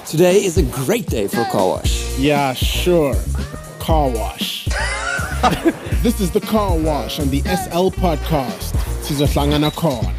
Today is a great day for a car wash. Yeah, sure. Car wash. This is the car wash on the SL podcast. Sizohlangana khona.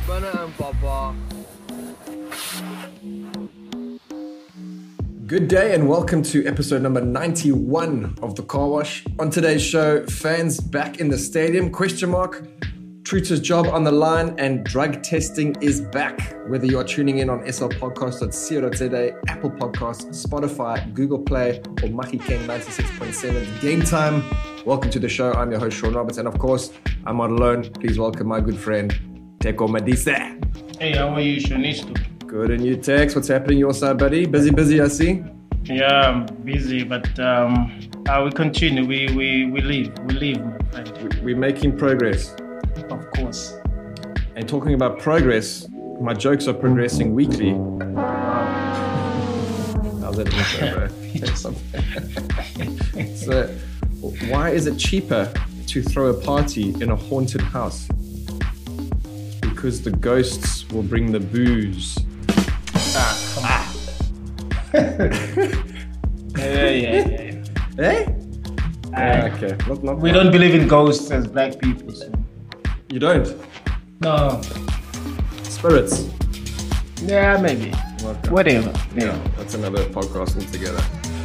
Good day and welcome to episode number 91 of The Car Wash. On today's show, fans back in the stadium, ? Truter's job on the line and drug testing is back. Whether you are tuning in on slpodcast.co.za, Apple Podcasts, Spotify, Google Play, or Maki King 96.7 Game Time, welcome to the show. I'm your host, Sean Roberts, and of course, I'm not alone. Please welcome my good friend, Teko Madisa. Hey, how are you, Shonisto? Good, and you, Tex? What's happening your side, buddy? Busy, I see. Yeah, I'm busy, but we continue. We live, my friend. We're making progress. Of course. And talking about progress, my jokes are progressing weekly. How's that intro, bro? So, why is it cheaper to throw a party in a haunted house? Because the ghosts will bring the booze. Come on. Yeah. Eh? Okay. Not we don't believe in ghosts as black people. So. You don't? No. Spirits? Yeah, maybe. Okay. Whatever. Yeah, that's another podcast altogether.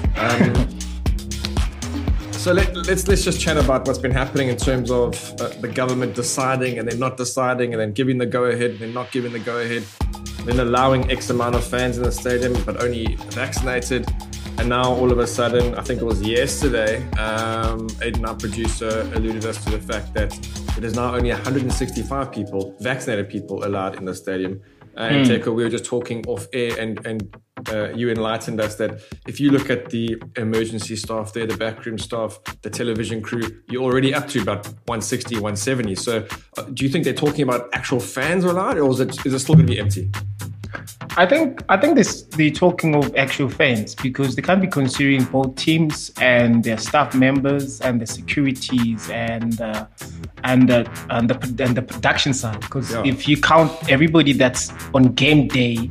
So let's just chat about what's been happening in terms of the government deciding and then not deciding and then giving the go-ahead and then not giving the go-ahead, then allowing X amount of fans in the stadium but only vaccinated. And now all of a sudden, I think it was yesterday, Aiden, our producer, alluded us to the fact that it is now only 165 people, vaccinated people, allowed in the stadium. And Teko, we were just talking off air and you enlightened us that if you look at the emergency staff there, the backroom staff, the television crew, you're already up to about 160, 170. So do you think they're talking about actual fans allowed, or is it still going to be empty? I think they're talking of actual fans because they can't be considering both teams and their staff members and the securities and the production side. Because if you count everybody that's on game day,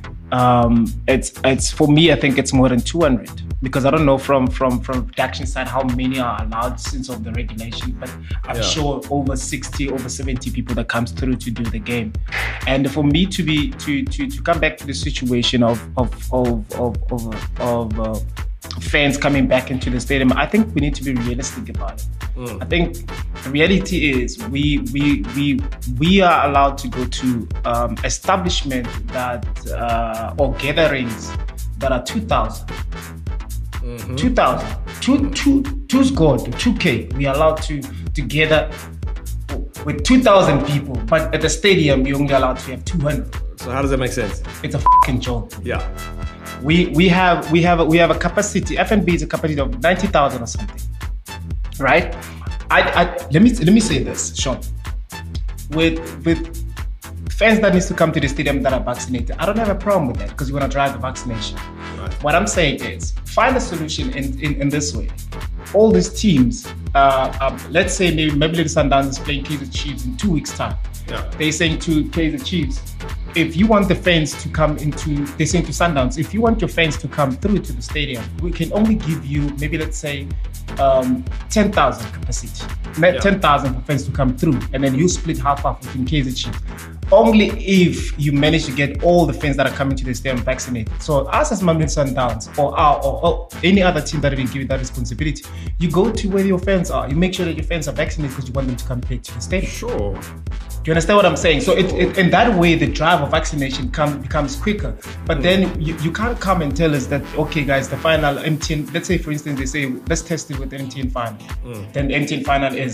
it's for me. I think it's more than 200 because I don't know from production side how many are allowed since of the regulation, but I'm sure over 60, over 70 people that comes through to do the game. And for me to come back to the situation of fans coming back into the stadium, I think we need to be realistic about it. I think the reality is we are allowed to go to establishment that or gatherings that are 2,000. 2,000. Two's good. 2K. We are allowed to gather with 2,000 people, but at the stadium you're only allowed to have 200. So how does that make sense? It's a fucking joke. Yeah. We have a capacity. FNB is a capacity of 90,000 or something, right? Let me say this, Sean. With fans that needs to come to the stadium that are vaccinated, I don't have a problem with that because you want to drive the vaccination. Right. What I'm saying is find a solution in this way. All these teams, let's say maybe the Sundowns is playing Kaizer Chiefs in 2 weeks' time. Yeah. They're saying to Kaizer Chiefs, if you want the fans to come into, they're saying to Sundowns, if you want your fans to come through to the stadium, we can only give you maybe, let's say, 10,000 capacity. 10,000 for fans to come through, and then you split half between Kaizer Chiefs. Only if you manage to get all the fans that are coming to the stadium vaccinated. So us as Mamelodi Sundowns or any other team that have been given that responsibility, you go to where your fans are. You make sure that your fans are vaccinated because you want them to come play to the stadium. Sure. Do you understand what I'm saying? So in that way, the drive of vaccination becomes quicker. But then you can't come and tell us that, okay, guys, the final MTN, let's say, for instance, they say, let's test it with the MTN final. Then the MTN final is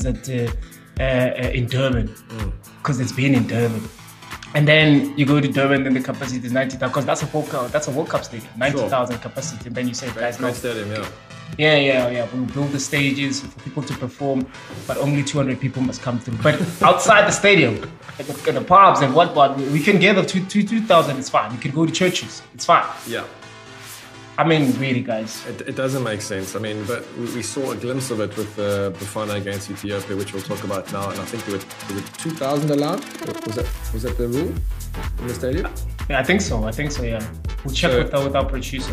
in Durban because it's been in Durban. And then you go to Durban, then the capacity is 90,000 because that's a World Cup stadium, 90,000 capacity. And then you say, guys, no. Stadium, Yeah. We'll build the stages for people to perform, but only 200 people must come through. But outside the stadium, at the pubs and whatnot, we can gather 2,000. It's fine. We can go to churches. It's fine. Yeah. I mean, really, guys. It doesn't make sense. I mean, but we saw a glimpse of it with Bafana against Ethiopia, which we'll talk about now. And I think was it 2,000 allowed? Was that the rule in the stadium? Yeah, I think so. Yeah. We'll check with our producer.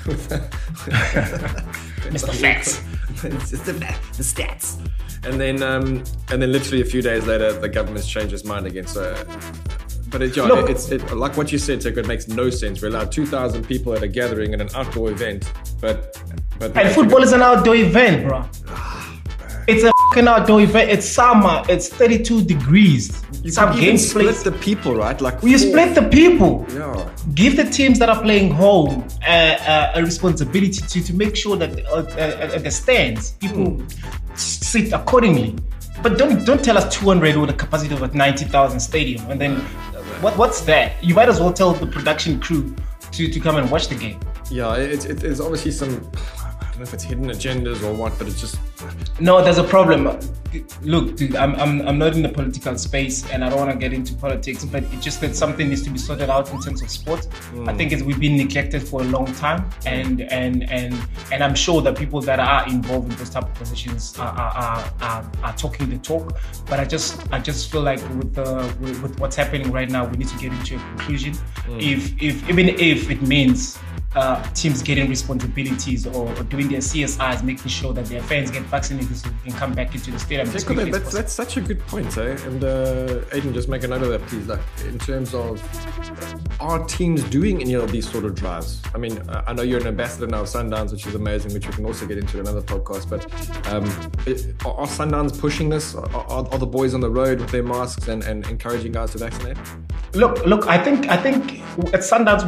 Mr. Facts. It's just the stats. And then literally a few days later, the government's changed its mind again. So, but it's like what you said, Teko, it makes no sense. We allowed 2,000 people at a gathering in an outdoor event, but and football is an outdoor event, bro. It's a fucking outdoor event. It's summer. It's 32 degrees. Some games split the people, right? Like you split the people. Yeah. Give the teams that are playing home a responsibility to make sure that at the stands people sit accordingly. But don't tell us 200 with a capacity of a 90,000 stadium, and then what's that? You might as well tell the production crew to come and watch the game. Yeah, it's obviously some. I don't know if it's hidden agendas or what, but it's just... No, there's a problem. Look, dude, I'm not in the political space and I don't want to get into politics, but it's just that something needs to be sorted out in terms of sport. I think we've been neglected for a long time, and I'm sure that people that are involved in those type of positions are talking the talk. But I just feel like with what's happening right now, we need to get into a conclusion. Even if it means teams getting responsibilities or doing their CSIs, making sure that their fans get vaccinated so they can come back into the stadium. That's such a good point, eh? And Aiden, just make a note of that, please. Like, in terms of, are teams doing any of these sort of drives? I mean, I know you're an ambassador now of Sundowns, which is amazing, which we can also get into in another podcast. But are Sundowns pushing this? Are the boys on the road with their masks and encouraging guys to vaccinate? Look. I think at Sundowns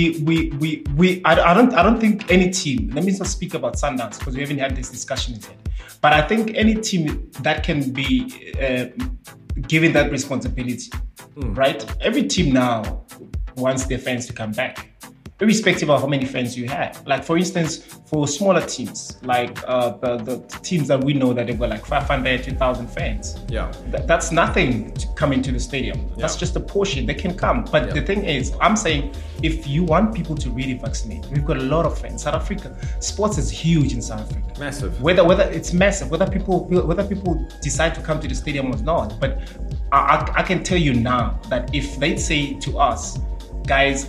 I don't think any team. Let me not speak about Sundowns because we haven't had this discussion yet. But I think any team that can be given that responsibility, right? Every team now wants their fans to come back, irrespective of how many fans you have. Like, for instance, for smaller teams, like the teams that we know that they've got like 500, 2,000 fans. Yeah, that's nothing to come into the stadium. That's just a portion. They can come. But the thing is, I'm saying, if you want people to really vaccinate, we've got a lot of fans. South Africa, sports is huge in South Africa. Massive. Whether it's massive, whether people decide to come to the stadium or not. But I can tell you now that if they say to us, guys,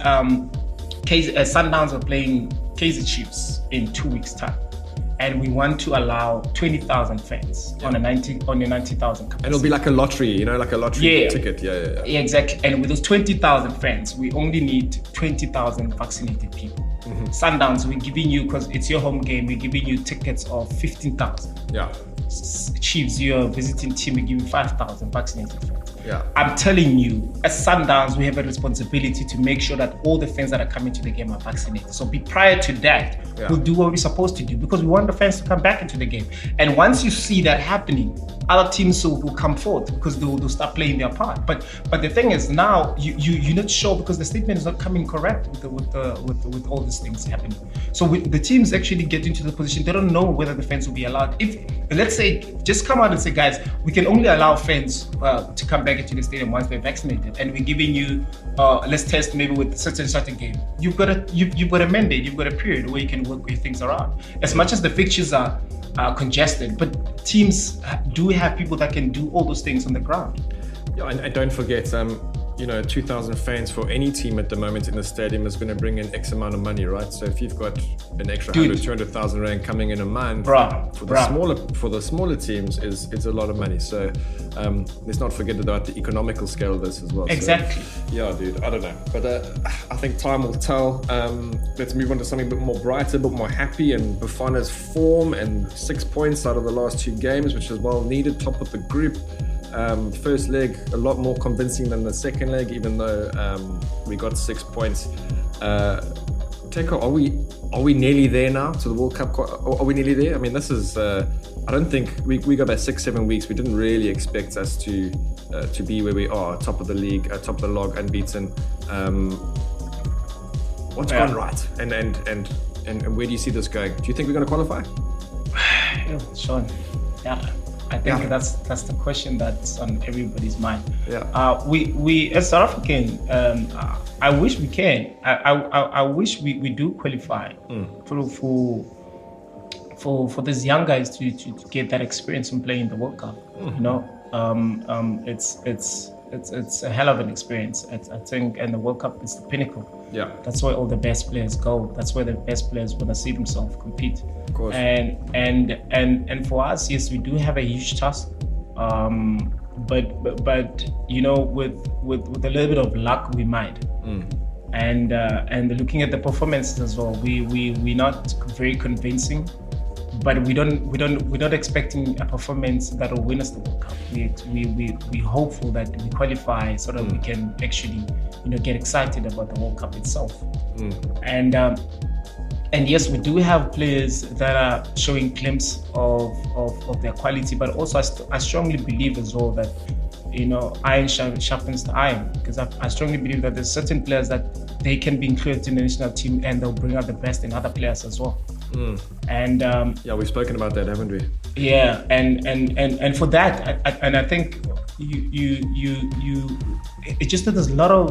Sundowns are playing Kaizer Chiefs in 2 weeks' time, and we want to allow 20,000 fans on a 90,000 capacity. And it'll be like a lottery, like a lottery ticket. Yeah, exactly. And with those 20,000 fans, we only need 20,000 vaccinated people. Sundowns, we're giving you, because it's your home game, we're giving you tickets of 15,000. Yeah. Chiefs, you're a visiting team, we're giving 5,000 vaccinated fans. Yeah. I'm telling you, as Sundowns, we have a responsibility to make sure that all the fans that are coming to the game are vaccinated. So prior to that, we'll do what we're supposed to do, because we want the fans to come back into the game. And once you see that happening, other teams will come forth because they'll start playing their part. But the thing is, now you're not sure, because the statement is not coming correct with all these things happening. So the teams actually get into the position, they don't know whether the fans will be allowed. If, let's say, just come out and say, guys, we can only allow fans to come back into the stadium once they're vaccinated, and we're giving you let's test maybe with certain game. You've got a mandate, you've got a period where you can work your things around. As much as the fixtures are congested, but teams do have people that can do all those things on the ground. Yeah, and don't forget, 2,000 fans for any team at the moment in the stadium is going to bring in X amount of money, right? So if you've got an extra 100, 200,000 rand coming in a month, for the smaller teams is a lot of money. So let's not forget about the economical scale of this as well. Exactly. So, yeah, dude, I don't know, but I think time will tell. Let's move on to something a bit more brighter, a bit more happy. And Bafana's form and 6 points out of the last 2 games, which is well needed, top of the group. First leg a lot more convincing than the second leg, even though we got 6 points. Teko, are we nearly there now to the World Cup? Are we nearly there? I mean, this is I don't think we go back 6-7 weeks. We didn't really expect us to be where we are, top of the league, top of the log, unbeaten. What's gone right, and where do you see this going? Do you think we're going to qualify? Sean, I think that's the question that's on everybody's mind. We as South African, I wish we can. I wish we do qualify for these young guys to get that experience in playing the World Cup. It's a hell of an experience. I think, and the World Cup is the pinnacle. Yeah. That's where all the best players go. That's where the best players want to see themselves compete. Of course. And for us, yes, we do have a huge task. But you know, with a little bit of luck, we might. And looking at the performances as well, we're not very convincing. But we're not expecting a performance that will win us the World Cup. We're hopeful that we qualify so that we can actually, get excited about the World Cup itself. And yes, we do have players that are showing glimpse of their quality, but also I strongly believe as well that iron sharpens the iron, because I strongly believe that there's certain players that they can be included in the national team and they'll bring out the best in other players as well. And we've spoken about that, haven't we? Yeah, and for that, I think it's just that there's a lot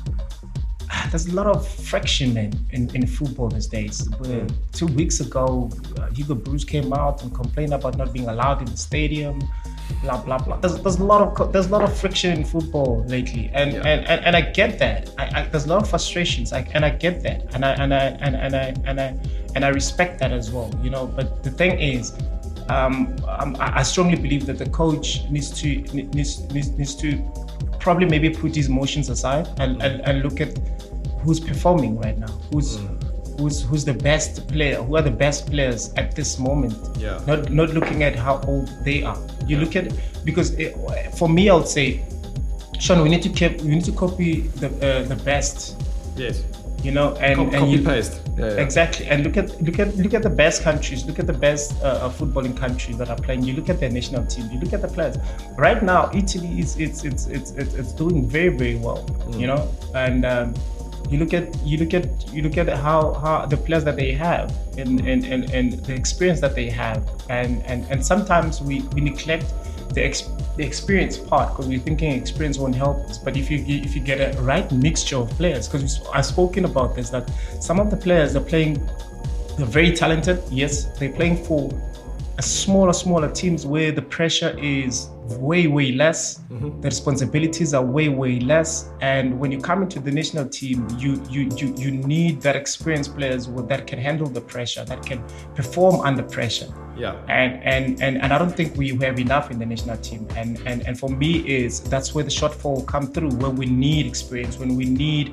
of friction in football these days. 2 weeks ago, Hugo Broos came out and complained about not being allowed in the stadium. Blah blah blah. There's a lot of friction in football lately, and I get that. There's a lot of frustrations, and I get that, and I respect that as well. But the thing is, I strongly believe that the coach needs to probably maybe put his emotions aside and look at who's performing right now, who's the best player, who are the best players at this moment. Yeah. Not looking at how old they are. You look at because for me, I would say, Sean, we need to copy the best. Yes. And copy paste. Yeah. Exactly. And look at the best countries. Look at the best footballing countries that are playing. You look at their national team. You look at the players. Right now, Italy it's doing very, very well. And you look at how the players that they have and the experience that they have, and sometimes we neglect the experience part because we're thinking experience won't help us. But if you get a right mixture of players, because I've spoken about this, that some of the players they're very talented. Yes, they're playing for a smaller teams where the pressure is way less, the responsibilities are way less, and when you come into the national team, you need that experienced players that can handle the pressure, that can perform under pressure. Yeah. And I don't think we have enough in the national team, and for me that's where the shortfall come through, when we need experience, when we need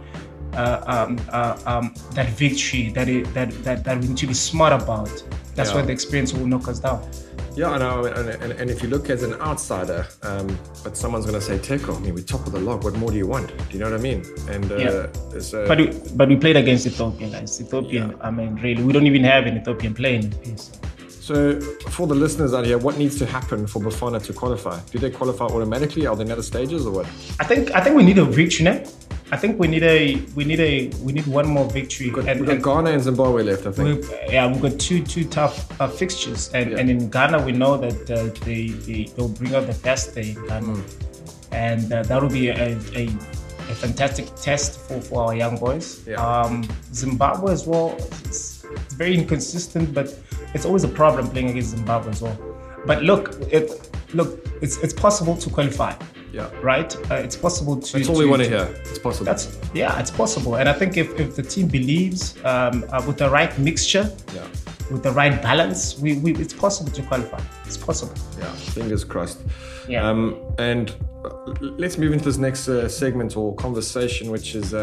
that victory that we need to be smart about. That's where the experience will knock us down. Yeah, I know. And if you look as an outsider, but someone's going to say, Teko, we're top of the log. What more do you want? Do you know what I mean? And but we played against Ethiopia, guys. Really, we don't even have an Ethiopian player in the piece. So for the listeners out here, what needs to happen for Bafana to qualify? Do they qualify automatically? Are there other stages or what? I think we need a victory now. I think we need one more victory. We've got Ghana and Zimbabwe left, I think. We've got two tough fixtures, and in Ghana we know that they'll bring out the best there in Ghana, and that will be a fantastic test for our young boys. Yeah. Zimbabwe as well. It's very inconsistent, but it's always a problem playing against Zimbabwe as well. But look, it's possible to qualify. Yeah. Right? It's possible to... That's all we want to hear. It's possible. It's possible. And I think if the team believes with the right mixture, with the right balance, it's possible to qualify. It's possible. Yeah, fingers crossed. Yeah. And let's move into this next segment or conversation, which is...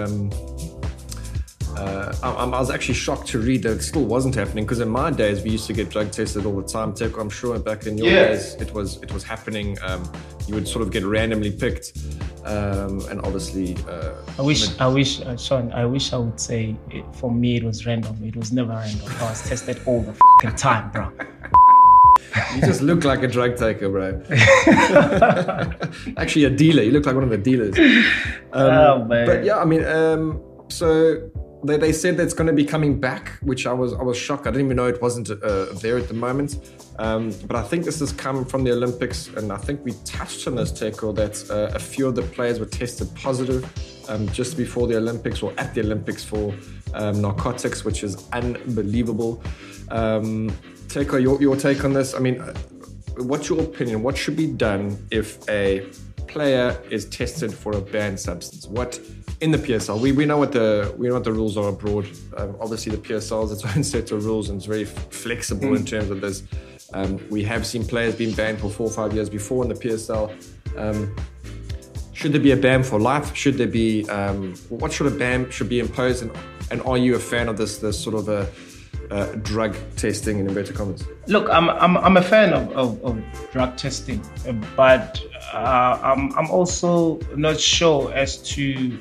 I was actually shocked to read that it still wasn't happening, because in my days we used to get drug tested all the time. Teko, I'm sure back in your days it was happening. You would sort of get randomly picked, and obviously. I wish, Sean. I wish I would say for me it was random. It was never random. I was tested all the fucking time, bro. You just look like a drug taker, bro. Actually, a dealer. You look like one of the dealers. Oh man. But yeah, so. They said that it's going to be coming back, which I was shocked. I didn't even know it wasn't there at the moment. But I think this has come from the Olympics, and I think we touched on this, Teko, that a few of the players were tested positive just before the Olympics or at the Olympics for narcotics, which is unbelievable. Teko, your take on this? I mean, what's your opinion? What should be done if a player is tested for a banned substance? What in the PSL. We know what the rules are abroad. Obviously, the PSL has its own set of rules and it's very flexible in terms of this. We have seen players being banned for 4 or 5 years before in the PSL. Should there be a ban for life? Should there be what sort of ban should be imposed? And are you a fan of this sort of a drug testing in inverted commas? Look, I'm a fan of drug testing, but I'm also not sure as to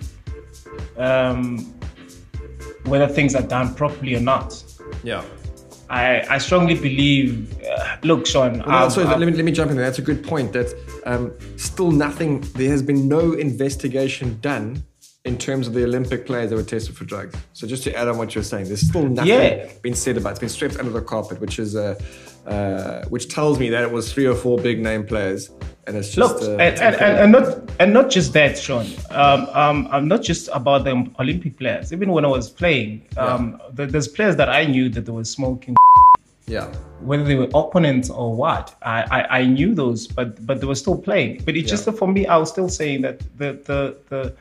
whether things are done properly or not. Yeah. I strongly believe. Look, Sean. Let me jump in there. That's a good point. That still nothing. There has been no investigation done in terms of the Olympic players that were tested for drugs. So just to add on what you're saying, there's still nothing been said about it. It's been swept under the carpet, which tells me that it was 3 or 4 big name players, and it's just and not just that, Sean. I'm not just about the Olympic players. Even when I was playing, there's players that I knew that they were smoking. Yeah. Whether they were opponents or what, I knew those, but they were still playing. But it's just for me, I was still saying that the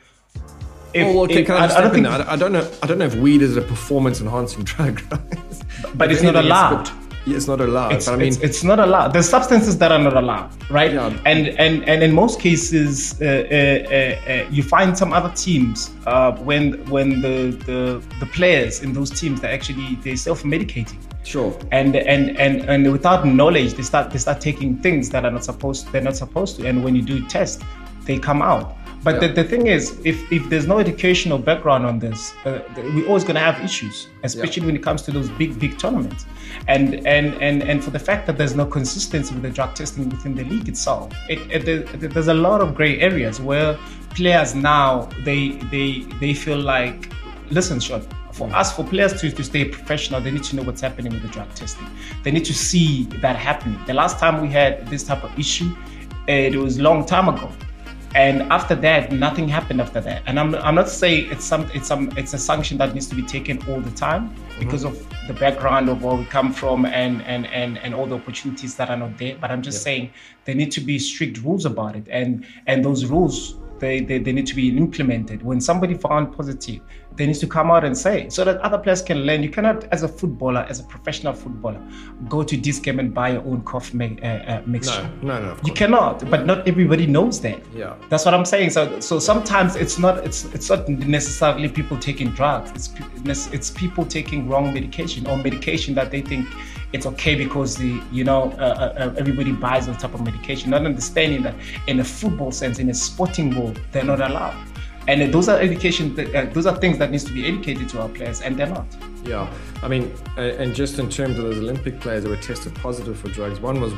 I don't know if weed is a performance-enhancing drug, right? But it's not allowed. It's not allowed. It's not allowed. There's substances that are not allowed, right? Yeah. And in most cases, you find some other teams when the players in those teams they're self-medicating. Sure. And without knowledge, they start taking things that they're not supposed to. And when you do test, they come out. But the thing is, if there's no educational background on this, we're always going to have issues, especially when it comes to those big tournaments. And for the fact that there's no consistency with the drug testing within the league itself, there's a lot of gray areas where players now they feel like, listen, Sean, for players to stay professional, they need to know what's happening with the drug testing. They need to see that happening. The last time we had this type of issue, it was a long time ago. And after that, nothing happened after that. And I'm not saying it's a sanction that needs to be taken all the time because of the background of where we come from and all the opportunities that are not there. But I'm just saying there need to be strict rules about it, and those rules they need to be implemented. When somebody found positive, they need to come out and say, so that other players can learn. You cannot, as a professional footballer, go to this game and buy your own cough mixture. No. You cannot, but not everybody knows that. Yeah. That's what I'm saying. So sometimes it's not necessarily people taking drugs. It's people taking wrong medication or medication that they think it's okay because everybody buys that type of medication, not understanding that in a football sense, in a sporting world, they're not allowed. And those are those are things that needs to be educated to our players, and they're not. Yeah, I mean, and just in terms of those Olympic players that were tested positive for drugs, one was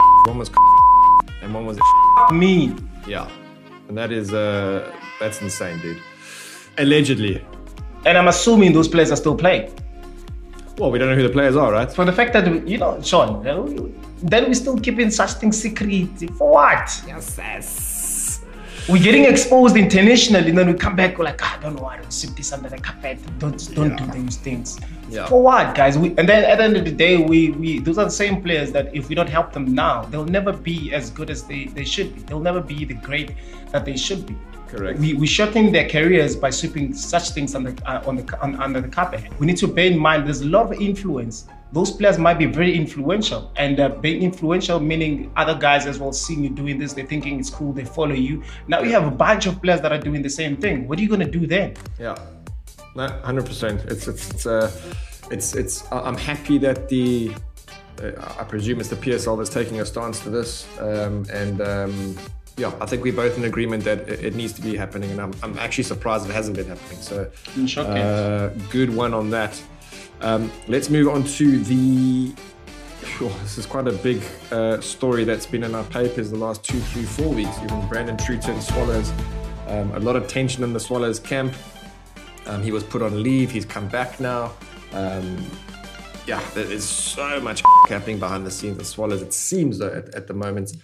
and one was me. Yeah, and that's insane, dude. Allegedly. And I'm assuming those players are still playing. Well, we don't know who the players are, right? For the fact that, Sean, then we still keeping such things secret. For what? Yes. We're getting exposed internationally, and then we come back, we're like, I don't know why to sweep this under the carpet. Don't do those things. Yeah. For what, guys? And then at the end of the day, we those are the same players that if we don't help them now, they'll never be as good as they should be. They'll never be the great that they should be. Correct. We shorten their careers by sweeping such things under the carpet. We need to bear in mind there's a lot of influence. Those players might be very influential, and being influential meaning other guys as well seeing you doing this, they're thinking it's cool, they follow you. Now you have a bunch of players that are doing the same thing. What are you going to do then? Yeah, 100%. It's. I'm happy that I presume it's the PSL that's taking a stance to this, yeah, I think we're both in agreement that it needs to be happening, and I'm actually surprised it hasn't been happening. So, good one on that. Let's move on to this is quite a big story that's been in our papers the last 2, 3, 4 weeks. Even Brandon Truter and Swallows, a lot of tension in the Swallows camp. He was put on leave. He's come back now. Yeah, there is so much happening behind the scenes at Swallows. It seems though at the moment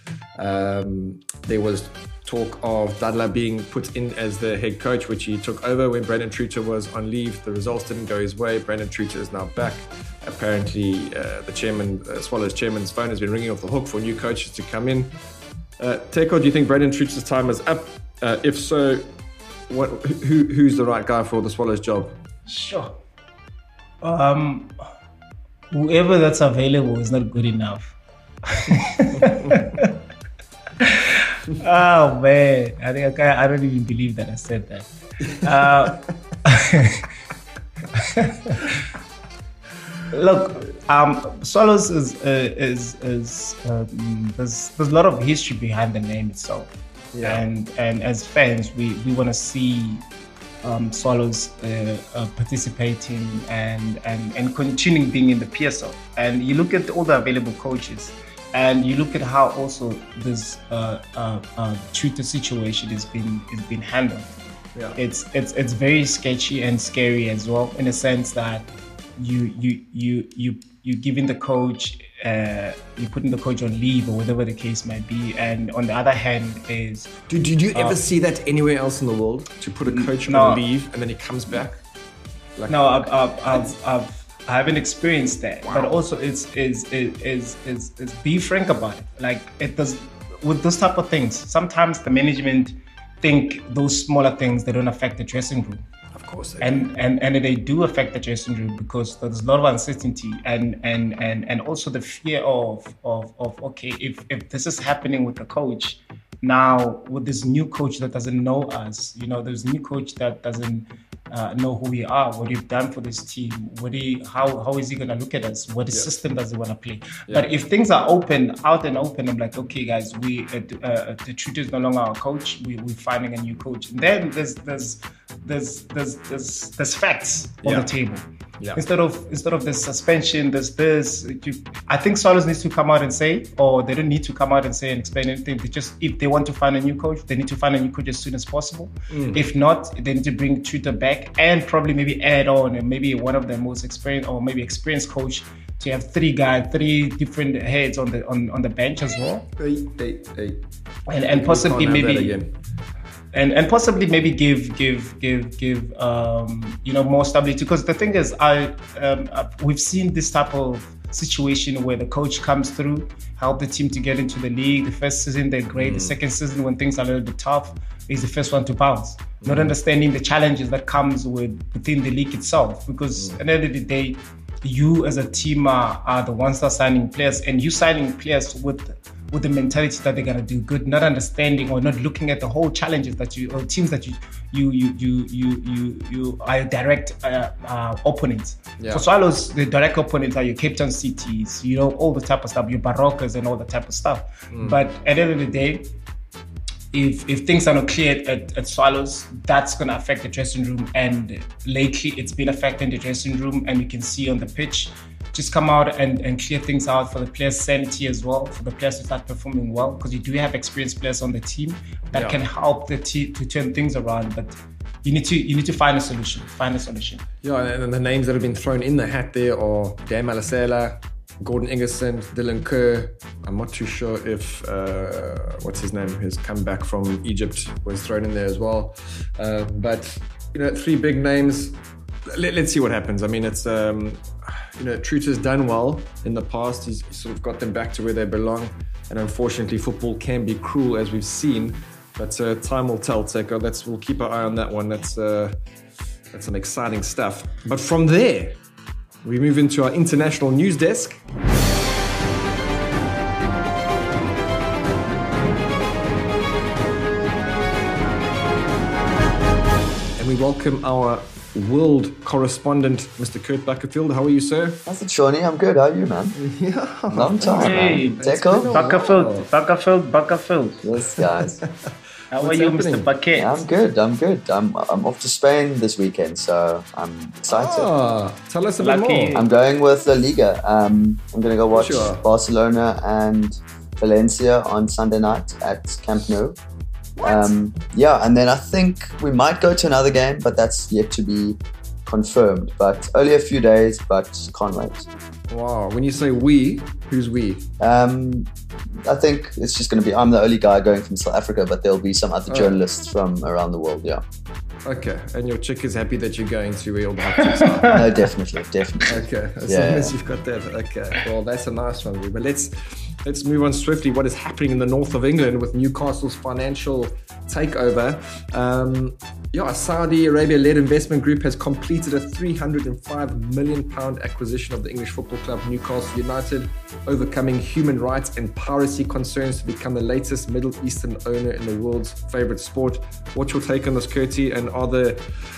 there was talk of Dadla being put in as the head coach, which he took over when Brandon Truter was on leave. The results didn't go his way. Brandon Truter is now back. Apparently, the chairman, Swallows chairman's phone has been ringing off the hook for new coaches to come in. Teko, do you think Brandon Truter's time is up? If so, who's the right guy for the Swallows job? Sure. Whoever that's available is not good enough. Oh man, I don't even believe that I said that. Look, Swallows is there's a lot of history behind the name itself, and as fans, we want to see Swallows participating and continuing being in the PSL. And you look at all the available coaches, and you look at how also this Twitter situation has been handled. Yeah. It's very sketchy and scary as well, in a sense that you giving the coach you putting the coach on leave or whatever the case might be, and on the other hand is did you ever see that anywhere else in the world, to put a coach on leave and then he comes back? No, I haven't experienced that. Wow. But also it's be frank about it. Like, it does with those type of things. Sometimes the management think those smaller things, they don't affect the dressing room. Of course, and they do affect the dressing room, because there's a lot of uncertainty and also the fear of okay, if this is happening with the coach now, with this new coach that doesn't know us, there's a new coach that doesn't know who we are, what we've done for this team, how is he going to look at us, what system does he want to play. But if things are out and open, I'm like, okay guys, the truth is no longer our coach, we're finding a new coach. And then there's facts on the table. Yeah. Instead of this suspension, there's this. I think Swallows needs to come out and say, or they don't need to come out and say and explain anything. If they want to find a new coach, they need to find a new coach as soon as possible. If not, they need to bring Twitter back and probably maybe add on, and maybe one of the most experienced or maybe experienced coach to have three different heads on the bench as well. And possibly maybe. And possibly maybe give more stability, because the thing is, we've seen this type of situation where the coach comes through, help the team to get into the league. The first season they're great. The second season, when things are a little bit tough, is the first one to bounce. Not understanding the challenges that comes within the league itself, because at the end of the day, you as a team are the ones that are signing players, and you signing players with the mentality that they're gonna do good, not understanding or not looking at the whole challenges that or teams that you are direct opponents. Yeah. For Swallows, the direct opponents are your Cape Town Cities, all the type of stuff, your Barokas and all the type of stuff. But at the end of the day, if things are not clear at Swallows, that's going to affect the dressing room. And lately, it's been affecting the dressing room, and you can see on the pitch. Just come out and clear things out for the players' sanity as well, for the players to start performing well, because you do have experienced players on the team that can help the team to turn things around. But you need to find a solution. Yeah, and the names that have been thrown in the hat there are Dan Malasela, Gordon Ingerson, Dylan Kerr. I'm not too sure if what's his name has come back from Egypt, was thrown in there as well. But three big names. Let's see what happens. I mean, it's Trutter's done well in the past. He's sort of got them back to where they belong. And unfortunately, football can be cruel, as we've seen. But time will tell, Teko. We'll keep our eye on that one. That's some exciting stuff. But from there, we move into our international news desk. And we welcome our world correspondent, Mr. Kurt Buckerfield. How are you, sir? How's it, Shawnee? I'm good. How are you, man? Yeah. Long time, hey, man. Teko? Buckerfield. Yes, guys. How are you, Mr. Bucket? I'm good. I'm off to Spain this weekend, so I'm excited. Tell us a bit more. I'm going with La Liga. I'm going to go watch Barcelona and Valencia on Sunday night at Camp Nou. And then I think we might go to another game, but that's yet to be confirmed. But only a few days, but can't wait. Wow. When you say we, who's we? I think it's just going to be, I'm the only guy going from South Africa, but there'll be some other journalists from around the world, yeah. Okay. And your chick is happy that you're going to Real Baptist? No, definitely. Okay. As long as you've got that. Okay. Well, that's a nice one. But let's move on swiftly. What is happening in the north of England with Newcastle's financial takeover? a Saudi Arabia-led investment group has completed a £305 million acquisition of the English football club Newcastle United, overcoming human rights and piracy concerns to become the latest Middle Eastern owner in the world's favourite sport. What's your take on this, Curtie? And are the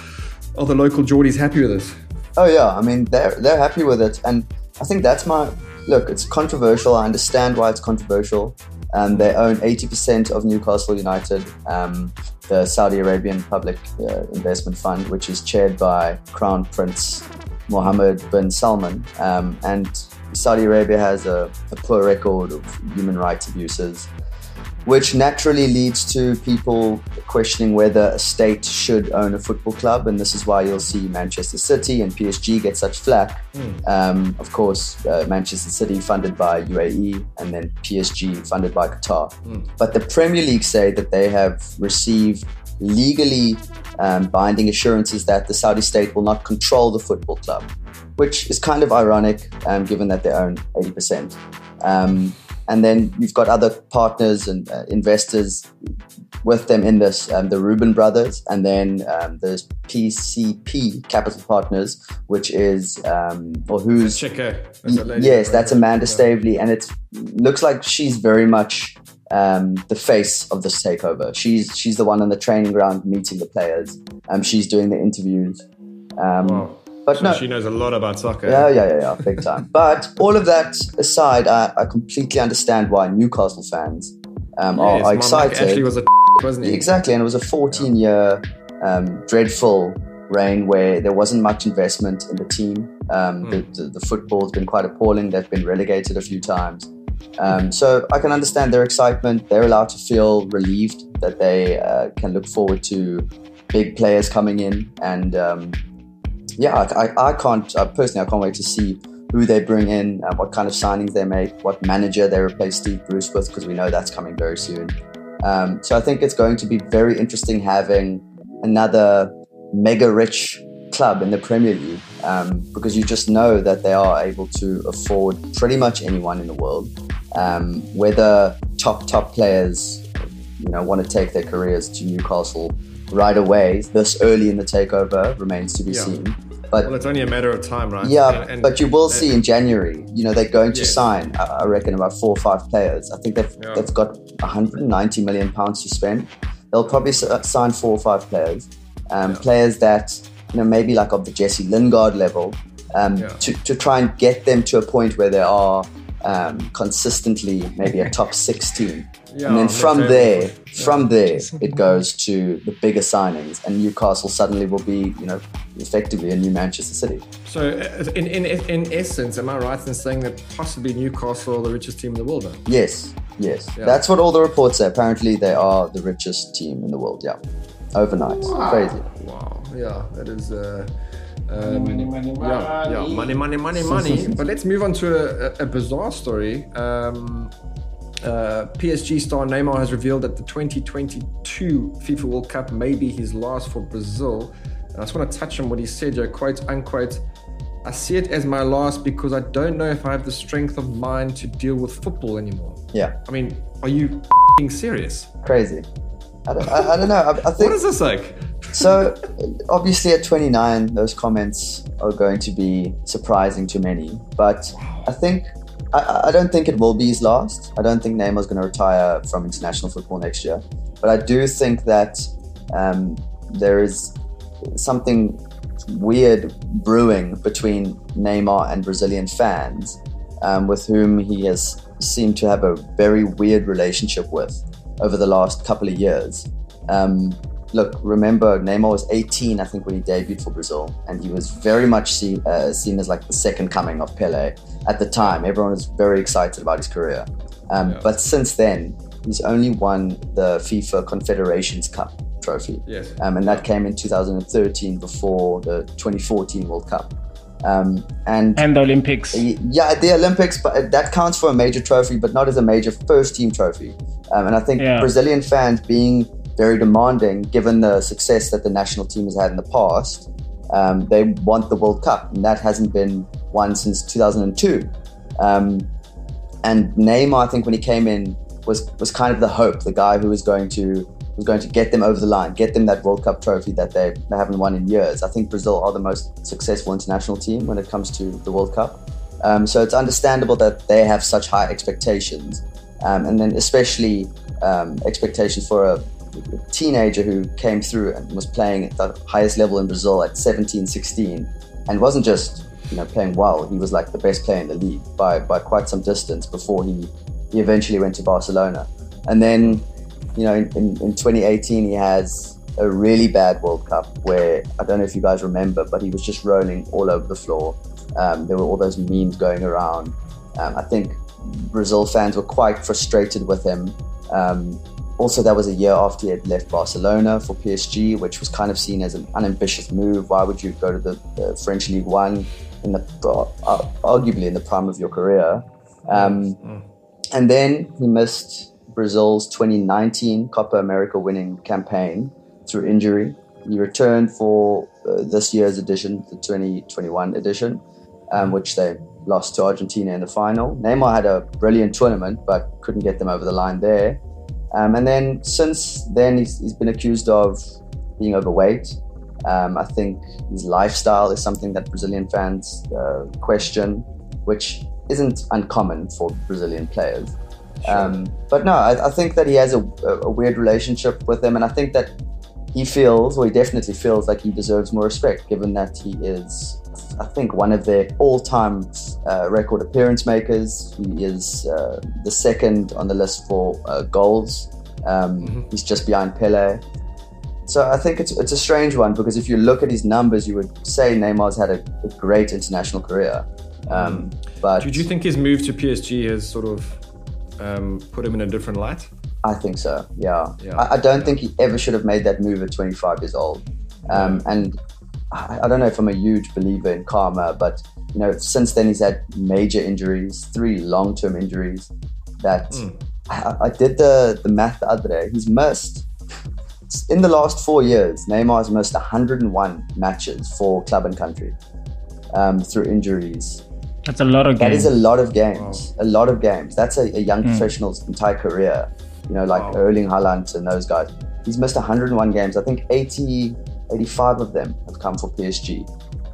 local Geordies happy with this? Oh yeah, I mean they're happy with it, and I think that's look. It's controversial. I understand why it's controversial. They own 80% of Newcastle United, the Saudi Arabian Public Investment Fund, which is chaired by Crown Prince Mohammed bin Salman. And Saudi Arabia has a poor record of human rights abuses, which naturally leads to people questioning whether a state should own a football club. And this is why you'll see Manchester City and PSG get such flack. Of course, Manchester City funded by UAE and then PSG funded by Qatar. But the Premier League say that they have received legally binding assurances that the Saudi state will not control the football club, which is kind of ironic given that they own 80%. And then you've got other partners and investors with them in this, the Reuben brothers, and then there's PCP Capital Partners, which is, or who's... Yes, that's Amanda Staveley, and it looks like she's very much the face of this takeover. She's the one on the training ground meeting the players. She's doing the interviews. Wow. But so no, she knows a lot about soccer. Yeah, big time. But all of that aside, I completely understand why Newcastle fans are excited. Mike Ashley was a wasn't he? Exactly, and it was a 14-year dreadful reign where there wasn't much investment in the team. The football's been quite appalling. They've been relegated a few times. So I can understand their excitement. They're allowed to feel relieved that they can look forward to big players coming in, and I can't wait to see who they bring in, what kind of signings they make, what manager they replace Steve Bruce with, because we know that's coming very soon. So I think it's going to be very interesting having another mega rich club in the Premier League, because you just know that they are able to afford pretty much anyone in the world. Whether top players, want to take their careers to Newcastle right away, this early in the takeover, remains to be seen. But it's only a matter of time, right? Yeah, but you will see in January, they're going to sign, I reckon, about 4 or 5 players. I think they've got £190 million to spend. They'll probably sign 4 or 5 players. Players that, maybe like of the Jesse Lingard level, to try and get them to a point where they are consistently maybe a top 6 team. And then from there, it goes to the bigger signings, and Newcastle suddenly will be, effectively a new Manchester City. So, in essence, am I right in saying that possibly Newcastle are the richest team in the world? Though? Yes. Yeah. That's what all the reports say. Apparently, they are the richest team in the world. Yeah, overnight. Wow. Crazy. Wow. Yeah, that is. Money. But let's move on to a bizarre story. PSG star Neymar has revealed that the 2022 FIFA World Cup may be his last for Brazil. And I just want to touch on what he said here, quote unquote, "I see it as my last because I don't know if I have the strength of mind to deal with football anymore." Yeah. I mean, are you serious? Crazy. I don't know. I think. What is this like? So, obviously at 29, those comments are going to be surprising to many. But I think, I don't think it will be his last. I don't think Neymar's going to retire from international football next year. But I do think that there is something weird brewing between Neymar and Brazilian fans, with whom he has seemed to have a very weird relationship with over the last couple of years. Look, remember, Neymar was 18, I think, when he debuted for Brazil, and he was very much seen as like the second coming of Pelé. At the time, everyone was very excited about his career. But since then, he's only won the FIFA Confederations Cup trophy. Yes. And that came in 2013 before the 2014 World Cup. And the Olympics. Yeah, the Olympics, but that counts for a major trophy, but not as a major first team trophy. And I think Brazilian fans being very demanding, given the success that the national team has had in the past, they want the World Cup, and that hasn't been won since 2002. And Neymar, I think, when he came in, was kind of the hope, the guy who was going to was going to get them over the line, get them that World Cup trophy that they haven't won in years. I think Brazil are the most successful international team when it comes to the World Cup. So it's understandable that they have such high expectations. And then especially expectations for a teenager who came through and was playing at the highest level in Brazil at 17, 16, and wasn't just playing well. He was like the best player in the league by quite some distance before he eventually went to Barcelona. And then, in 2018, he has a really bad World Cup where, I don't know if you guys remember, but he was just rolling all over the floor. There were all those memes going around. I think Brazil fans were quite frustrated with him. Also, that was a year after he had left Barcelona for PSG, which was kind of seen as an unambitious move. Why would you go to the French League One arguably in the prime of your career? And then he missed Brazil's 2019 Copa America winning campaign through injury. He returned for this year's edition, the 2021 edition, which they lost to Argentina in the final. Neymar had a brilliant tournament, but couldn't get them over the line there. And then since then, he's been accused of being overweight. I think his lifestyle is something that Brazilian fans question, which isn't uncommon for Brazilian players. Sure. But no, I think that he has a weird relationship with them, and I think that he definitely feels like he deserves more respect, given that he is, I think, one of their all-time record appearance makers. He is the second on the list for goals. He's just behind Pele. So I think it's a strange one, because if you look at his numbers, you would say Neymar's had a great international career. But do you think his move to PSG has sort of put him in a different light? I think so, yeah. I don't think he ever should have made that move at 25 years old. And I don't know if I'm a huge believer in karma, but since then he's had major injuries, 3 long-term injuries. That I did the math the other day. He's missed, in the last 4 years, Neymar's missed 101 matches for club and country through injuries. That's a lot of games. That is a lot of games. Wow. A lot of games. That's a young professional's entire career. Erling Haaland and those guys. He's missed 101 games. I think 85 of them have come for PSG.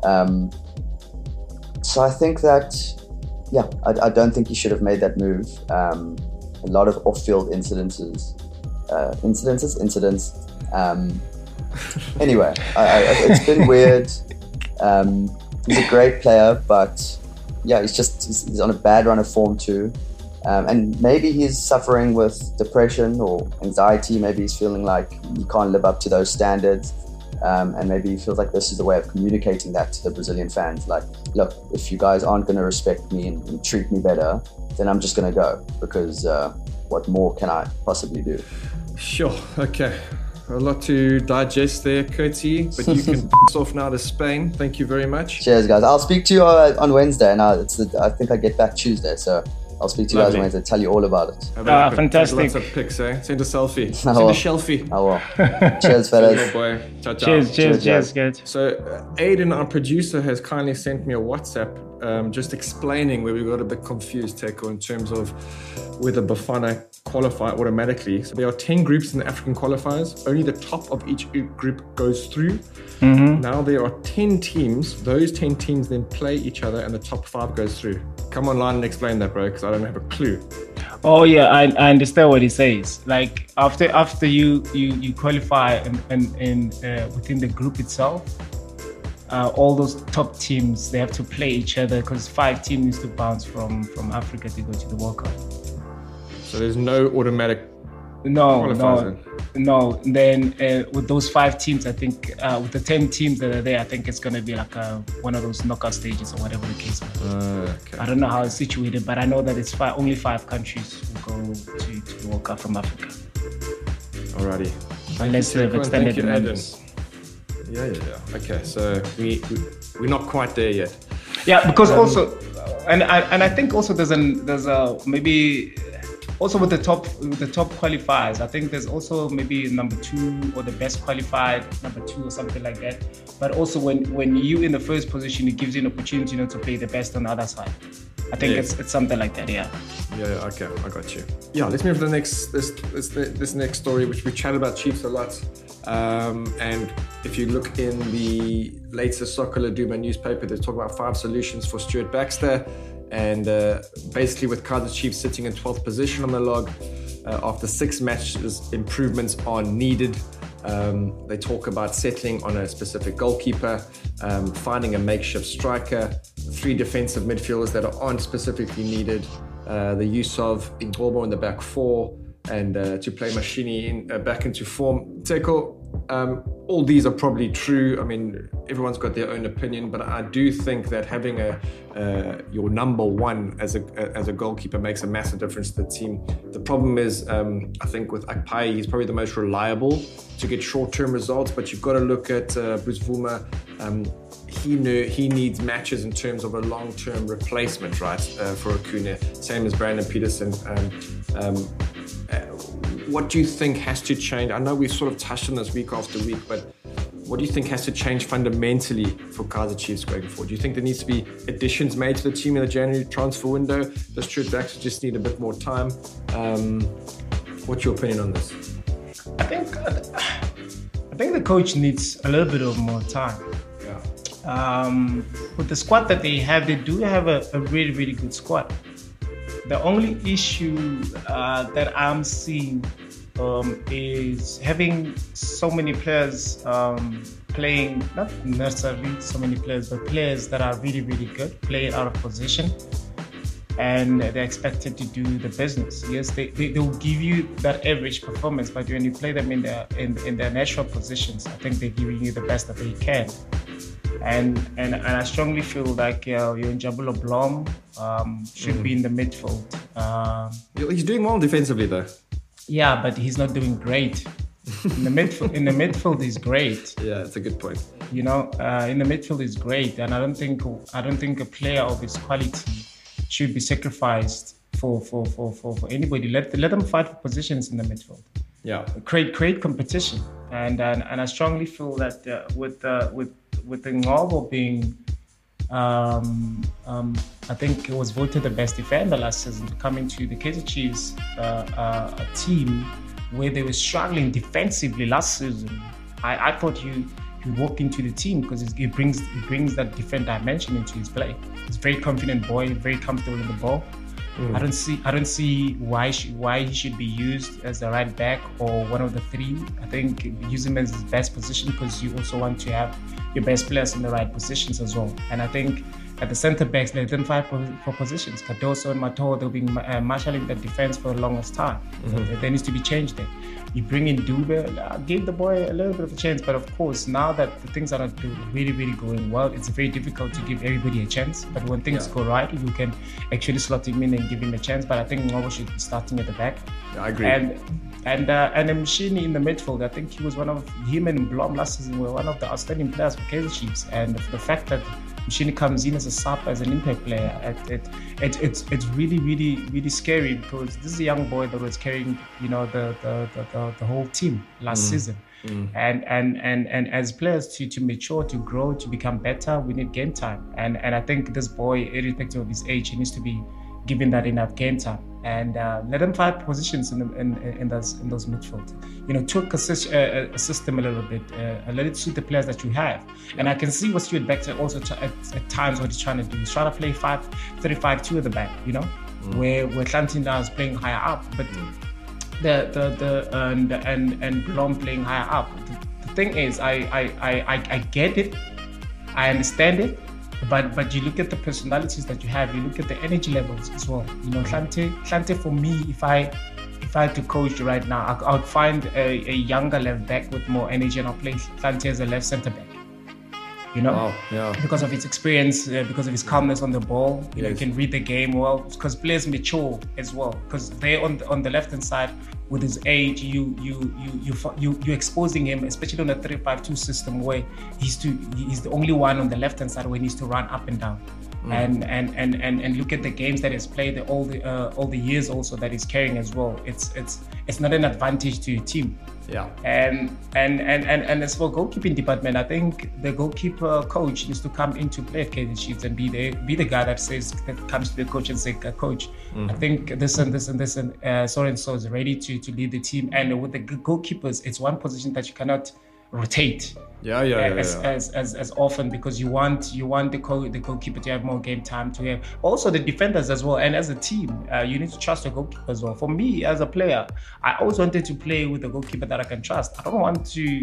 So I think that, I don't think he should have made that move. A lot of off-field incidents. Anyway, it's been weird. He's a great player, but he's on a bad run of form too. And maybe he's suffering with depression or anxiety. Maybe he's feeling like he can't live up to those standards. And maybe he feels like this is a way of communicating that to the Brazilian fans. Like, look, if you guys aren't going to respect me and treat me better, then I'm just going to go, because what more can I possibly do? Sure. Okay. A lot to digest there, Curti, but you can piss off now to Spain. Thank you very much. Cheers, guys. I'll speak to you on Wednesday. And I think I get back Tuesday, so I'll speak to you guys on Wednesday, tell you all about it. Fantastic. Lots of pics, eh? Send a selfie. Send a shelfie. I will. Cheers, fellas. Boy. Ciao, ciao. Cheers. Good. So Aiden, our producer, has kindly sent me a WhatsApp just explaining where we got a bit confused, Teko, in terms of whether Bafana qualify automatically. So there are 10 groups in the African qualifiers. Only the top of each group goes through. Now there are 10 teams. Those 10 teams then play each other and the top 5 goes through. Come online and explain that, bro, because I don't have a clue. Oh yeah, I understand what he says. Like after you qualify and within the group itself, all those top teams, they have to play each other, because 5 teams need to bounce from Africa to go to the World Cup. So there's no automatic qualifiers? No. Then with those 5 teams, I think with the 10 teams that are there, I think it's going to be like one of those knockout stages or whatever the case may be. Okay. I don't know how it's situated, but I know that it's only 5 countries will go to the World Cup from Africa. Alrighty. Unless they've extended the numbers. Yeah. Okay, so we're not quite there yet. Yeah, because also, and I think also there's a maybe also with the top qualifiers. I think there's also maybe number 2 or the best qualified number 2 or something like that. But also when you in the first position, it gives you an opportunity to play the best on the other side. I think it's something like that. Yeah. Yeah. Okay, I got you. Yeah. Let's move to the next this next story, which we chat about Chiefs a lot. And if you look in the latest Soccer Laduma newspaper, they talk about 5 solutions for Stuart Baxter, and basically with Kaizer Chiefs sitting in 12th position on the log. After 6 matches, improvements are needed. They talk about settling on a specific goalkeeper, finding a makeshift striker, 3 defensive midfielders that aren't specifically needed, the use of Ingolbo in the back 4, and to play Mashini back into form. Teko, all these are probably true. I mean, everyone's got their own opinion, but I do think that having your number 1 as a goalkeeper makes a massive difference to the team. The problem is, I think with Akpai, he's probably the most reliable to get short-term results, but you've got to look at Bruce Vuma. He needs matches in terms of a long-term replacement, right, for Acuna, same as Brandon Peterson. What do you think has to change? I know we've sort of touched on this week after week, but what do you think has to change fundamentally for Kaizer Chiefs going forward? Do you think there needs to be additions made to the team in the January transfer window? Does Stuart Baxter just need a bit more time? What's your opinion on this? I think the coach needs a little bit of more time. Yeah. With the squad that they do have a really, really good squad. The only issue that I'm seeing is having so many players playing, not necessarily so many players, but players that are really, really good, playing out of position, and they're expected to do the business. Yes, they will give you that average performance, but when you play them in their natural positions, I think they're giving you the best that they can. And I strongly feel like your Njabulo Blom should be in the midfield. He's doing well defensively though. Yeah, but he's not doing great. In the midfield he's great. Yeah, that's a good point. You know, in the midfield is great, and I don't think a player of his quality should be sacrificed for anybody. Let them fight for positions in the midfield. Yeah, create competition, and I strongly feel that with the Ngcobo being, I think it was voted the best defender last season, coming to the Kaizer Chiefs team where they were struggling defensively last season. I thought he walk into the team because it brings that different dimension into his play. He's a very confident boy, very comfortable in the ball. I don't see why he should be used as the right back or one of the 3. I think use him as his best position because you also want to have your best players in the right positions as well. And I think at the centre backs, they didn't fight for positions. Cardoso and Matoa, they've been marshalling the defense for the longest time. There needs to be change there. You bring in Dube, give the boy a little bit of a chance. But of course, now that the things are not really, really going well, it's very difficult to give everybody a chance. But when things go right, you can actually slot him in and give him a chance. But I think Ngcobo should be starting at the back. Yeah, I agree. And Mshini in the midfield, I think him and Blom last season were one of the outstanding players for Kaizer Chiefs. And the fact that Mshini comes in as a sub, as an impact player, it's really, really, really scary because this is a young boy that was carrying, the whole team last season. And as players to mature, to grow, to become better, we need game time. And I think this boy, irrespective of his age, he needs to be given that enough game time. And let them fight positions in those midfield. Tweak a system a little bit, let it suit the players that you have. And I can see what Stuart Baxter also at times what he's trying to do. He's trying to play 5-3-5-2 at the back, where Hlantina is playing higher up, but and Blom playing higher up. The thing is, I get it, I understand it. But you look at the personalities that you have, you look at the energy levels as well. Hlante for me, if I had to coach right now, I would find a younger left back with more energy, and I'll play Hlante as a left centre back. Because of his experience, because of his calmness on the ball, he can read the game well. Because players mature as well. Because they're on the left hand side with his age, you're exposing him, especially on a 3-5-2 system where he's the only one on the left hand side where he needs to run up and down. and look at the games that he's played, all the years also that he's carrying as well. It's not an advantage to your team. Yeah. And as for goalkeeping department, I think the goalkeeper coach needs to come into play at Kaizer Chiefs and be the guy that comes to the coach and say, Coach, I think this and so and so is ready to lead the team. And with the goalkeepers, it's one position that you cannot rotate as often, because you want the goalkeeper to have more game time, to have also the defenders as well. And as a team, you need to trust the goalkeeper as well. For me as a player, I always wanted to play with a goalkeeper that I can trust. I don't want to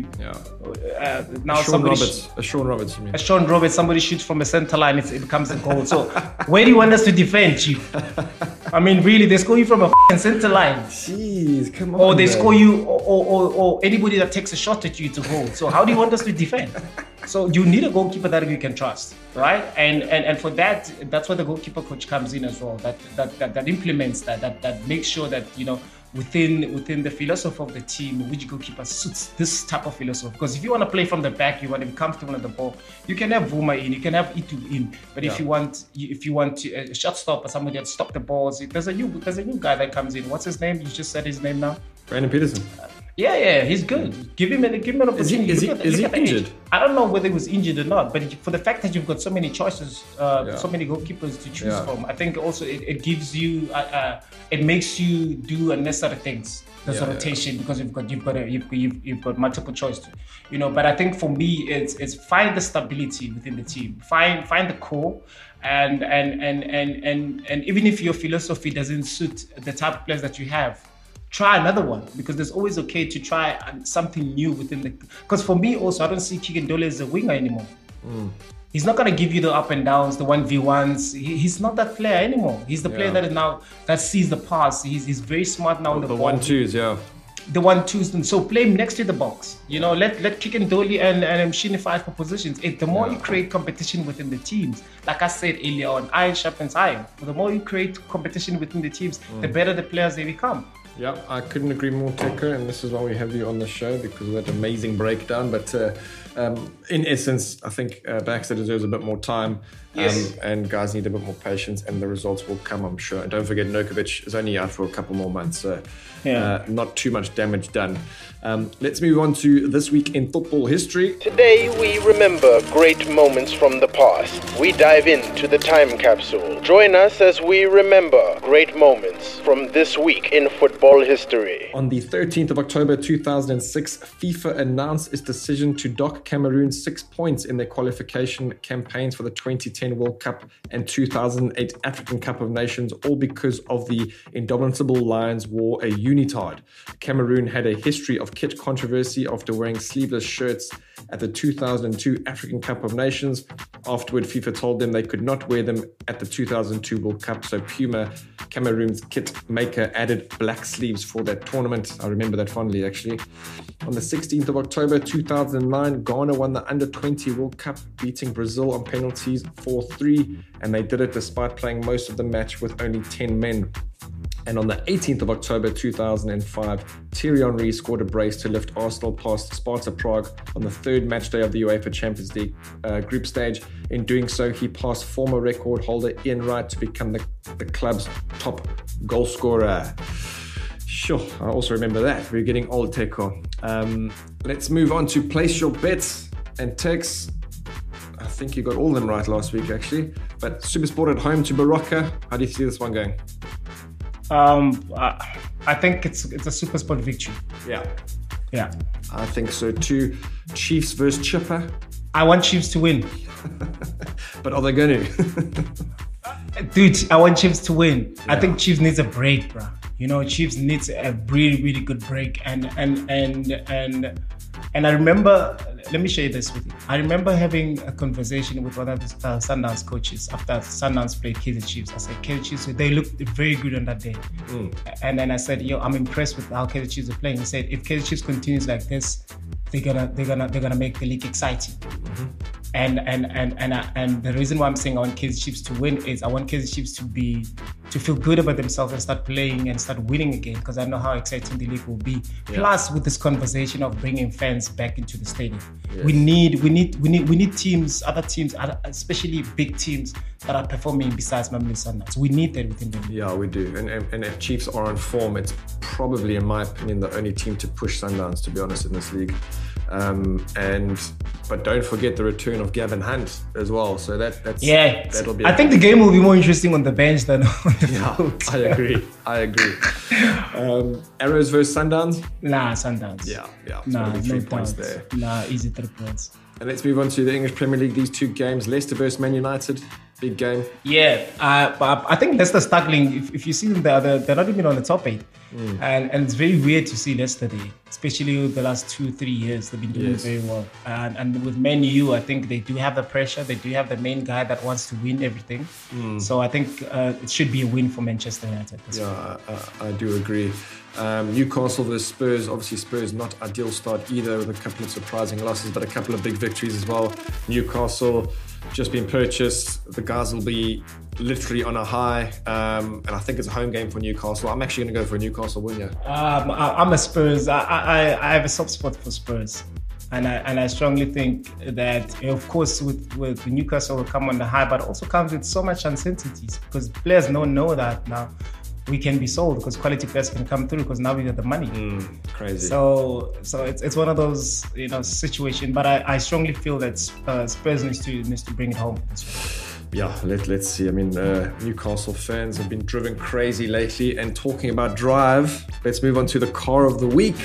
now Sean Roberts, you mean? Sean Roberts, somebody shoots from a center line, it becomes a goal. So where do you want us to defend, Chief? I mean, really, they score you from a center line. Jeez, come on. Or they score you, or anybody that takes a shot at you to goal. So how do you want us to defend? So you need a goalkeeper that you can trust, right? And for that's where the goalkeeper coach comes in as well. That implements that makes sure that, you know, within the philosophy of the team, which goalkeeper suits this type of philosophy. Because if you want to play from the back, you want to be comfortable on the ball, you can have Vuma in, you can have Itu in. But if you want a shot stopper, somebody that stop the balls, there's a new guy that comes in. What's his name? You just said his name now. Brandon Peterson. Yeah, he's good. Give him an opportunity. Is he injured? I don't know whether he was injured or not, but for the fact that you've got so many choices, so many goalkeepers to choose from, I think also it gives you, it makes you do unnecessary things. There's a rotation because you've got multiple choices, you know. But I think for me, it's find the stability within the team, find the core. And even if your philosophy doesn't suit the type of players that you have, try another one, because there's always okay to try something new within the. Because for me also, I don't see Keegan Dole as a winger anymore. He's not gonna give you the up and downs, the 1v1s. He's not that player anymore. He's the player that sees the pass. He's very smart now on the ball. 1-2s, The 1-2s, and so play him next to the box. You know, let Keegan Dole and Mshini fight for positions. The more you create competition within the teams, like I said earlier on, iron sharpens iron. The more you create competition within the teams, the better the players they become. Yeah, I couldn't agree more, Teko, and this is why we have you on the show, because of that amazing breakdown. But in essence, I think Baxter deserves a bit more time, and guys need a bit more patience, and the results will come, I'm sure. And don't forget, Nurkovic is only out for a couple more months, so not too much damage done. Let's move on to This Week in Football History. Today we remember great moments from the past. We dive into the time capsule. Join us as we remember great moments from this week in football history. On the 13th of October 2006, FIFA announced its decision to dock Cameroon 6 points in their qualification campaigns for the 2010 World Cup and 2008 African Cup of Nations, all because of the Indomitable Lions wore a unitard. Cameroon had a history of kit controversy after wearing sleeveless shirts at the 2002 African Cup of Nations. Afterward, FIFA told them they could not wear them at the 2002 World Cup, so Puma, Cameroon's kit maker, added black sleeves for that tournament. I remember that fondly, actually. On the 16th of October 2009, Ghana won the Under-20 World Cup, beating Brazil on penalties 4-3, and they did it despite playing most of the match with only 10 men. And on the 18th of October 2005, Thierry Henry scored a brace to lift Arsenal past Sparta Prague on the third match day of the UEFA Champions League group stage. In doing so, he passed former record holder Ian Wright to become the club's top goal scorer. Sure, I also remember that. We're getting old, Teko. Let's move on to place your bets. And Tex, I think you got all of them right last week, actually. But SuperSport at home to Baroka. How do you see this one going? I think it's a SuperSport victory. Yeah. I think so too. Chiefs versus Chipper. I want Chiefs to win. But are they going to? Dude, I want Chiefs to win. I think Chiefs needs a break, bro. You know, Chiefs needs a really, really good break. And I remember, let me share this with you. I remember having a conversation with one of the Sundowns coaches after Sundowns played Kaizer Chiefs. I said, Kaizer Chiefs, they looked very good on that day. And then I said, I'm impressed with how Kaizer Chiefs are playing. He said, if Kaizer Chiefs continues like this, they're gonna make the league exciting. And the reason why I'm saying I want Kaizer Chiefs to win is I want Kaizer Chiefs to feel good about themselves and start playing and start winning again, because I know how exciting the league will be. Yeah. Plus, with this conversation of bringing fans back into the stadium, yes. we need teams, other teams, especially big teams that are performing besides Mamelodi Sundowns. We need that within the league. Yeah, we do. And if Chiefs are on form, it's probably, in my opinion, the only team to push Sundowns, to be honest, in this league. But don't forget the return of Gavin Hunt as well. So that'll be. I think the game will be more interesting on the bench than on the field. I agree. Arrows versus Sundowns. Nah, Sundowns. Yeah. Nah, no 3 points there. Nah, easy 3 points. And let's move on to the English Premier League. These 2 games: Leicester versus Man United. Big game. Yeah, but I think Leicester struggling. If you see them, they're not even on the top 8. And it's very weird to see Leicester there, especially the last 2-3 years. They've been doing very well. And with Man U, I think they do have the pressure. They do have the main guy that wants to win everything. So I think it should be a win for Manchester United. I do agree. Newcastle versus Spurs. Obviously, Spurs not ideal start either, with a couple of surprising losses, but a couple of big victories as well. Newcastle just been purchased. The guys will be literally on a high, and I think it's a home game for Newcastle. I'm actually going to go for a Newcastle win. Yeah. I'm a Spurs. I have a soft spot for Spurs, and I strongly think that, of course, with Newcastle will come on the high, but also comes with so much uncertainties, because players don't know that now. We can be sold because quality players can come through because now we got the money. Crazy. So it's one of those situation. But I strongly feel that Spurs needs to bring it home for this one. Yeah, let's see. I mean, Newcastle fans have been driven crazy lately. And talking about drive, let's move on to the car of the week.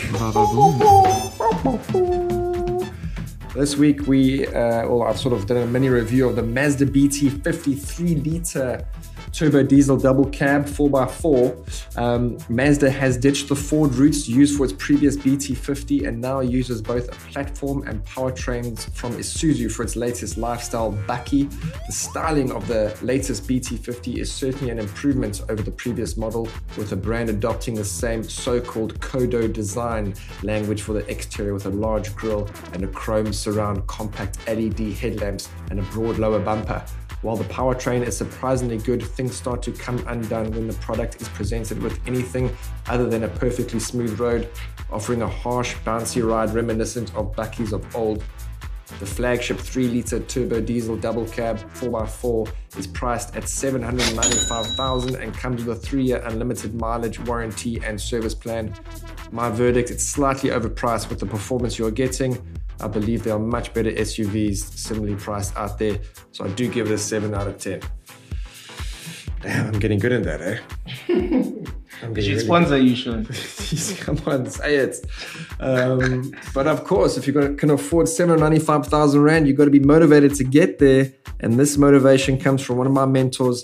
This week I've sort of done a mini review of the Mazda BT 53-litre turbo diesel double cab 4x4. Mazda has ditched the Ford roots used for its previous BT50 and now uses both a platform and powertrains from Isuzu for its latest lifestyle bakkie. The styling of the latest BT50 is certainly an improvement over the previous model, with the brand adopting the same so-called Kodo design language for the exterior, with a large grille and a chrome surround, compact LED headlamps and a broad lower bumper. While the powertrain is surprisingly good, things start to come undone when the product is presented with anything other than a perfectly smooth road, offering a harsh, bouncy ride reminiscent of bakkies of old. The flagship 3-litre turbo diesel double cab 4x4 is priced at $795,000 and comes with a 3-year unlimited mileage warranty and service plan. My verdict: it's slightly overpriced with the performance you're getting. I believe there are much better SUVs similarly priced out there, so I do give it a 7 out of 10. Damn, I'm getting good in that, eh? You sponsor you, Sean. Come on, say it. But of course, if you can afford $795,000 Rand, you've got to be motivated to get there. And this motivation comes from one of my mentors.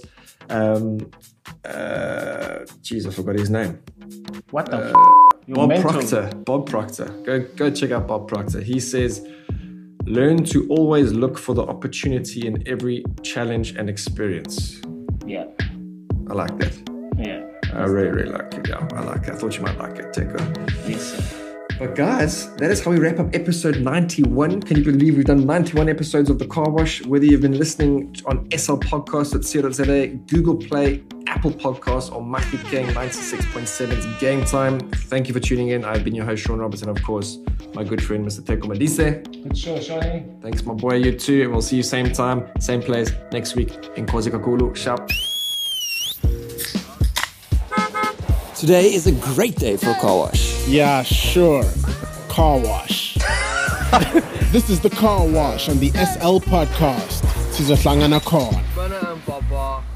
I forgot his name. What the Bob Proctor. Go check out Bob Proctor. He says, learn to always look for the opportunity in every challenge and experience. Yeah. I like that. Yeah. I really like it. Yeah, I like it. I thought you might like it. Take it. Yes, sir. But guys, that is how we wrap up episode 91. Can you believe we've done 91 episodes of The Car Wash? Whether you've been listening on SL Podcasts at CRZA, Google Play, Apple Podcasts, or Maki Gang 96.7's Game Time. Thank you for tuning in. I've been your host, Sean Robertson, of course, my good friend, Mr. Teko Madise. Good show, Shawnee. Thanks, my boy, you too. And we'll see you same time, same place next week in Kosi Kakulu. Shout. Today is a great day for a car wash. Yeah, sure. Car wash. This is the Car Wash on the SL Podcast. Sizohlangana khona.